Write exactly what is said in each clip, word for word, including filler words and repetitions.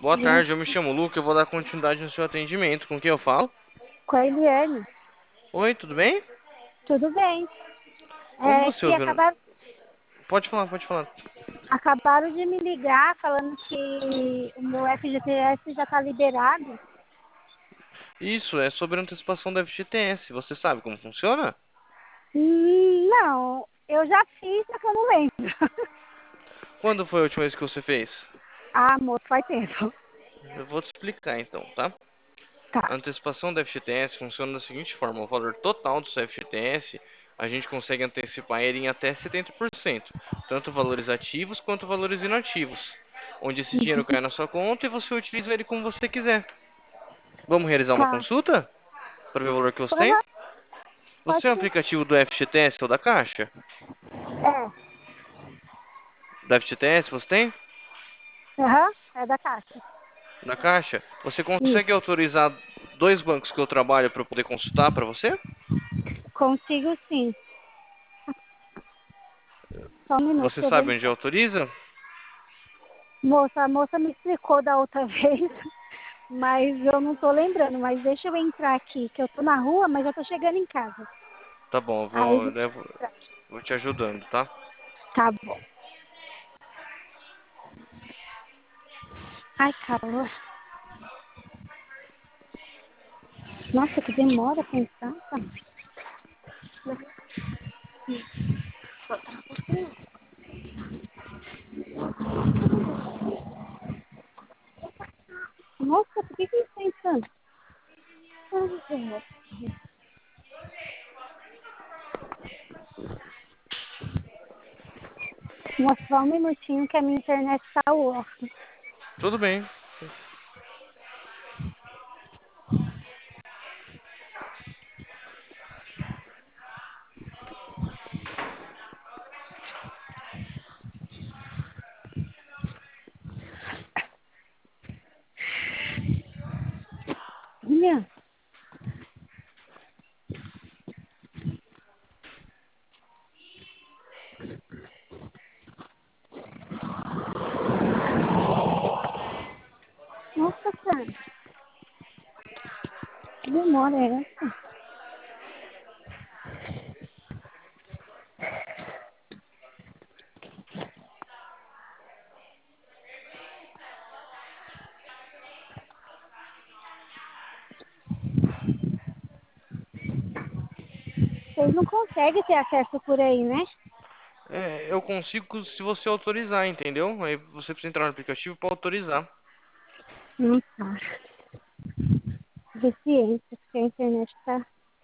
Boa tarde, eu me chamo Luca, eu vou dar continuidade no seu atendimento. Com quem eu falo? Com a Eliane. Oi, tudo bem? Tudo bem. Como É você que ouviu? acabaram, Pode falar, pode falar. acabaram de me ligar falando que o meu F G T S já está liberado. Isso, é sobre a antecipação do F G T S. Você sabe como funciona? Hum, Não, eu já fiz, só que eu não lembro. Quando foi a última vez que você fez? Ah, moço, faz tempo. Eu vou te explicar então, tá? Tá. A antecipação do F G T S funciona da seguinte forma: o valor total do seu F G T S, a gente consegue antecipar ele em até setenta por cento, tanto valores ativos quanto valores inativos, onde esse dinheiro cai na sua conta e você utiliza ele como você quiser. Vamos realizar uma Tá. consulta para ver o valor que você tem? Aham, Você pode tem um ser. aplicativo do F G T S ou da Caixa? É. Da F G T S você tem? Aham, é da Caixa. Da Caixa? Você consegue Isso. autorizar dois bancos que eu trabalho para eu poder consultar para você? Consigo sim. Só um minuto Você que eu vou sabe onde entrar. autoriza? Moça, a moça me explicou da outra vez, mas eu não tô lembrando. Mas deixa eu entrar aqui, que eu tô na rua, mas já tô chegando em casa. Tá bom, eu Aí, vou, eu levo- vou te ajudando, tá? tá bom. Ai, calor. Nossa, que demora pra entrar. Tá? Nossa, por que que ele tá entrando? Ai, Senhor. Mostrar um minutinho que a minha internet tá off. Tudo bem. Olha. Nossa, cara. Que demora é essa? Vocês não conseguem ter acesso por aí, né? É, eu consigo se você autorizar, entendeu? Aí você precisa entrar no aplicativo para autorizar. Não tá. Deficiência, porque a internet tá...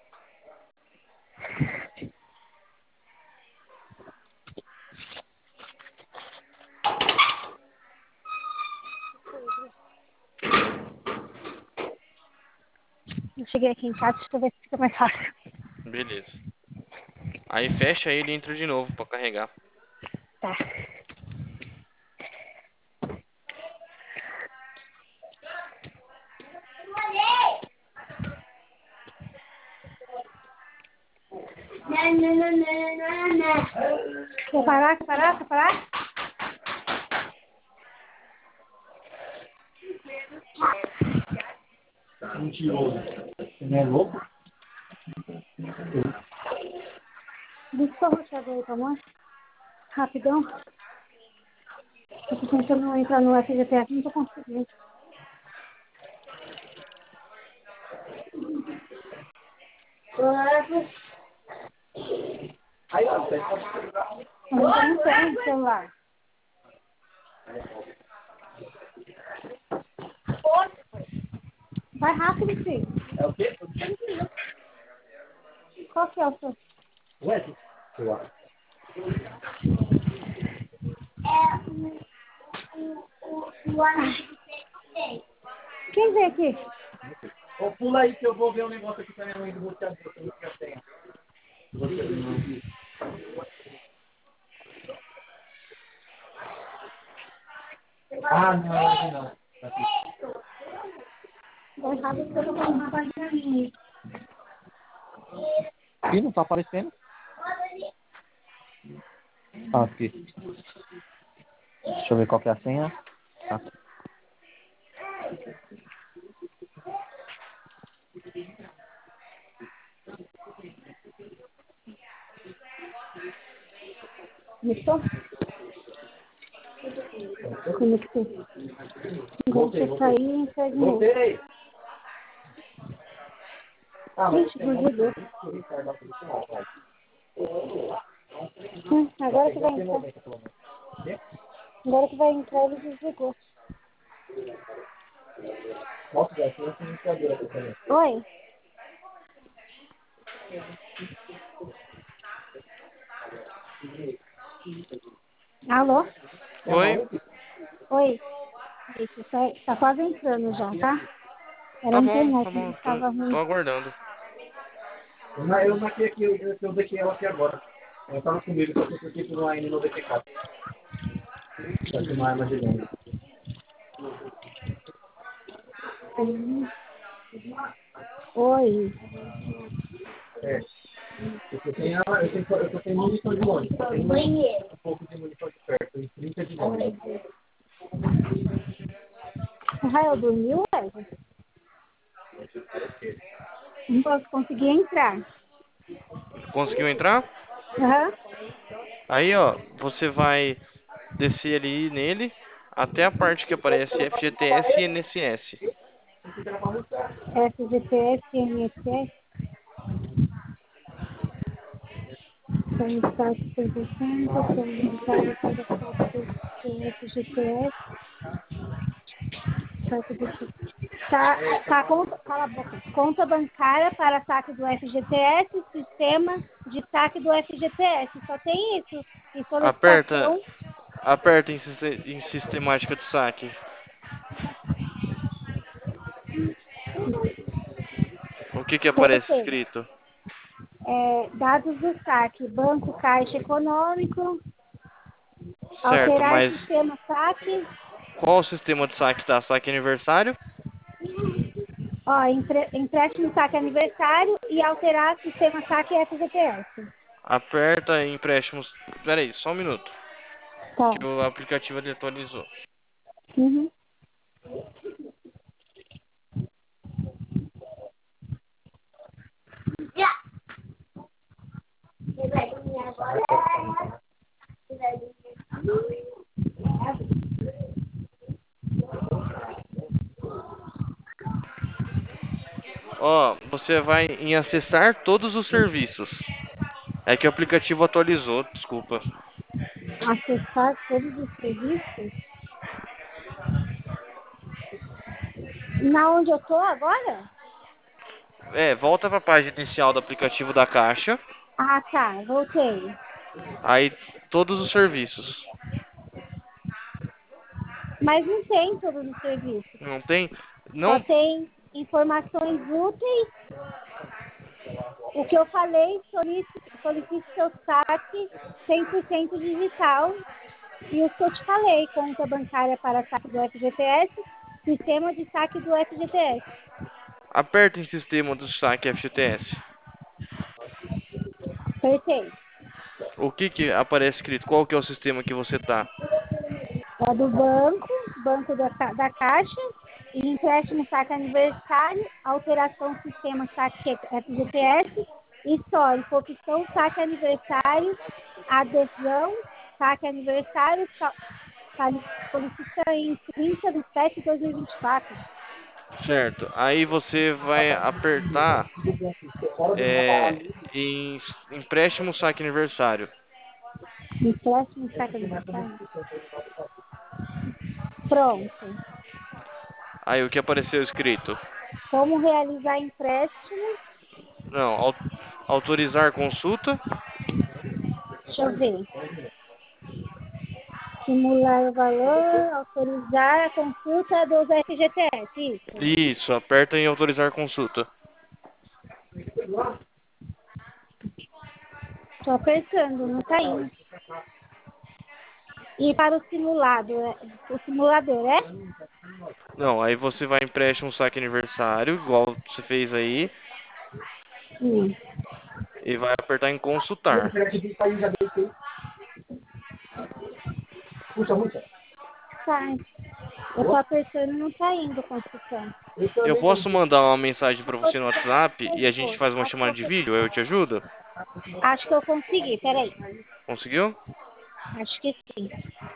Eu cheguei aqui em casa, deixa eu ver se fica mais fácil. Beleza. Aí fecha ele e entra de novo para carregar. Tá. Quer parar? Quer parar? Quer parar? Mentiroso. Você não é louco? Deixa eu roxar aí, tá bom? Rapidão. Eu tô tentando entrar no F G T S, não tô conseguindo. Aí, ó, você Eu não tenho celular. Vai rápido, filho. é o quê? Qual que é o seu? Ué, eu acho. Quem veio aqui? Ô, pula aí que eu vou ver um negócio aqui pra minha mãe do roteador, que eu não quero ter. Ah, não, hoje não. Vai rápido que eu tô com uma página. Aqui não tá aparecendo? Ah, aqui. Deixa eu ver qual que é a senha. Tá. Começou? Conectei. Quando você sair, segue o outro. Voltei. Ah, mas Gente, desligou. Hum, agora que vai entrar. Agora que vai entrar, ele desligou. Nossa, já tem essa brincadeira aqui também. Oi? Alô? Oi? Oi? Isso, tá, tá quase entrando já, tá? Era Tá a bom, tá internet que bom. Tô, estava tô ruim. aguardando. Eu ma- eu marquei aqui, eu, eu deixei ela aqui agora. Ela estava comigo, só que eu fiquei por uma N noventa e quatro. Tá com uma arma de lenda. Hum. Oi? É. Eu só tenho, a- eu tenho, eu só tenho munição de longe. Só tenho um pouco de munição de perto. Tenho trinta de longe. O Rael dormiu, Wesley? Não posso conseguir entrar. Conseguiu entrar? Aham. Aí, ó, você vai descer ali nele até a parte que aparece F G T S e N S S. S G P S, N S S, Sanidade cem por cento, Sanidade para S G P S, saque do Tá, tá, conta, cala a boca. Conta bancária para saque do F G T S, sistema de saque do F G T S. Só tem isso. E Aperta, solicitação, aperta em, siste- em sistemática de saque. O que que aparece apertei. escrito? É, dados do saque, banco, caixa econômico, Certo, alterar mas sistema saque, qual o sistema de saque tá? Saque aniversário? ó, empre, empréstimo saque aniversário e alterar sistema saque F G T S. Aperta em empréstimos. Pera aí, só um minuto. Tá. Que o aplicativo ele atualizou. Uhum. Ó, você vai em acessar todos os serviços. É que o aplicativo atualizou, desculpa. Acessar todos os serviços. Na onde eu tô agora? É, volta para a página inicial do aplicativo da Caixa. Ah, tá. Voltei. Aí todos os serviços. Mas não tem todos os serviços. Não tem? Só Não. tem informações úteis. O que eu falei, solicite, solicite seu saque cem por cento digital. E o que eu te falei, conta bancária para saque do F G T S, sistema de saque do F G T S. Aperta em sistema do saque F G T S. Apertei. O que que aparece escrito? Qual que é o sistema que você tá? É do banco, banco da, Ca- da Caixa, e empréstimo saque aniversário, alteração sistema saque F G T S, histórico, opção saque aniversário, adesão, saque aniversário, so- sali- solicita em trinta de sete de dois mil e vinte e quatro. Certo. Aí você vai apertar é, em empréstimo saque aniversário. Empréstimo saque aniversário. Pronto. Aí o que apareceu escrito? Como realizar empréstimo? Não, au- autorizar consulta. Deixa eu ver. Simular o valor, autorizar a consulta dos F G T S, isso. Isso, aperta em autorizar consulta. Tô apertando, não tá indo. E para o simulado, é- o simulador, é? Não, aí você vai em empréstimo saque aniversário, igual você fez aí, Sim. e vai apertar em O consultar. aplicativo saiu, já deitei. Puxa, puxa. Tá. Eu tô apertando e não tá indo construção. Eu posso mandar uma mensagem pra você no WhatsApp e a gente faz uma chamada de vídeo, aí eu te ajudo? Acho que eu consegui, peraí. Conseguiu? Acho que sim.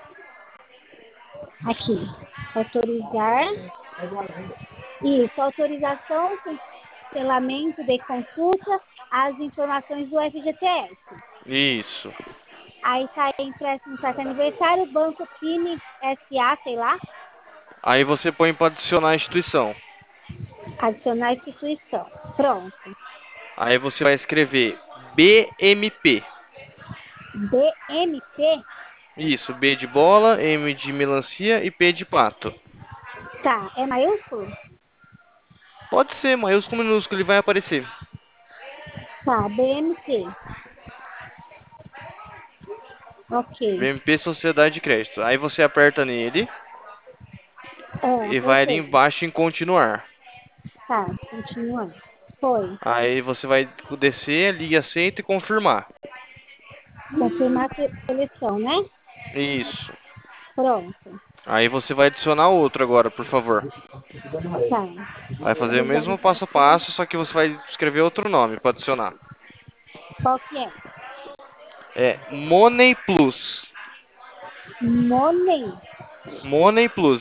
Aqui. Autorizar. Isso, autorização, cancelamento de consulta, as informações do F G T S. Isso. Aí tá empréstimo saque aniversário, banco P I N S A, sei lá. Aí você põe para adicionar a instituição. Adicionar instituição. Pronto. Aí você vai escrever B M P. D M P. Isso, B de bola, M de melancia e P de pato. Tá, é maiúsculo? Pode ser, maiúsculo ou minúsculo, ele vai aparecer. Tá, B M P. Ok. B M P Sociedade de Crédito. Aí você aperta nele Ah, e vai ali apertei. embaixo em continuar. Tá, continuando. Foi. Aí você vai descer ali, aceita e confirmar. Confirmar a seleção, né? Isso. Pronto. Aí você vai adicionar outro agora, por favor. Tá. Vai fazer o mesmo passo a Visualização. passo, só que você vai escrever outro nome para adicionar. Qual que é? É Money Plus. Money. Money Plus.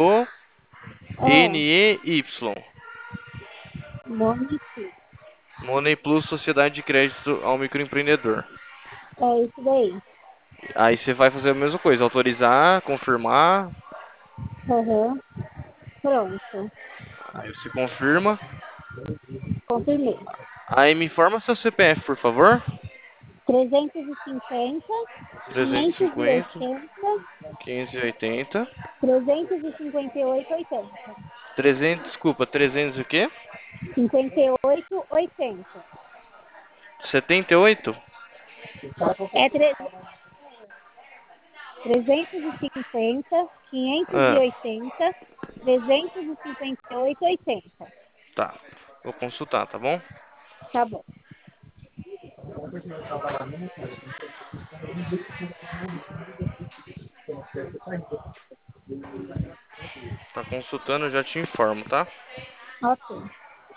Ah, M-O-N-E-Y. Money. Money Plus Sociedade de Crédito ao Microempreendedor. É isso daí. Aí você vai fazer a mesma coisa, autorizar, confirmar. Aham. Pronto. Aí você confirma. Confirmei. Aí me informa seu C P F, por favor. trezentos e cinquenta, trezentos e quinhentos e cinquenta, oitenta, quinhentos e oitenta. trezentos e cinquenta e oito, oitenta. trezentos, desculpa, trezentos e o quê? cinquenta e oito, oitenta. setenta e oito? É tre- trezentos e cinquenta, quinhentos e Ah, oitenta, trezentos e cinquenta e oito, oitenta. tá. Vou consultar, tá bom? Tá bom. Tá consultando, eu já te informo, tá? Ok.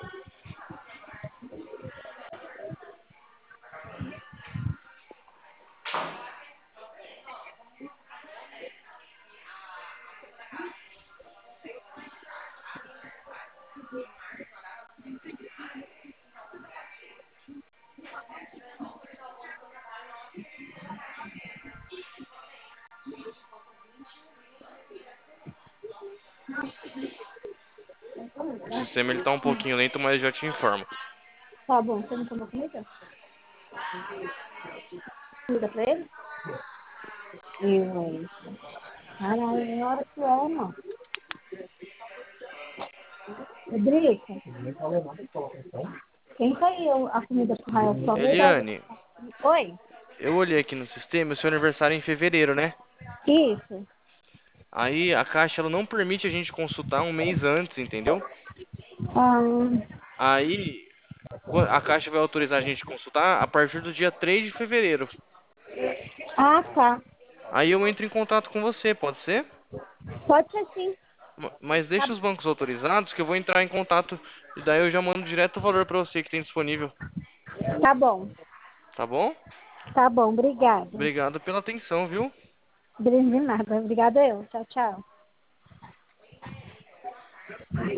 O sistema ele tá um pouquinho lento, mas eu já te informo. Tá bom. Você não tomou comida? Comida pra ele? Eu. Caralho, é hora que é, mano. Rodrigo, quem saiu a comida pro Rael? Por favor? Eliane, Oi? eu olhei aqui no sistema, o seu aniversário é em fevereiro, né? Isso. Aí a Caixa ela não permite a gente consultar um mês antes, entendeu? Ah, Aí qua- a Caixa vai autorizar a gente consultar a partir do dia três de fevereiro. ah, tá. Aí eu entro em contato com você, pode ser? Pode ser sim. Ma- Mas Tá, deixa os bancos autorizados que eu vou entrar em contato e daí eu já mando direto o valor pra você que tem disponível, tá bom. tá bom? Tá bom, obrigada. Obrigado pela atenção, viu? De nada. Obrigada eu. Tchau, tchau.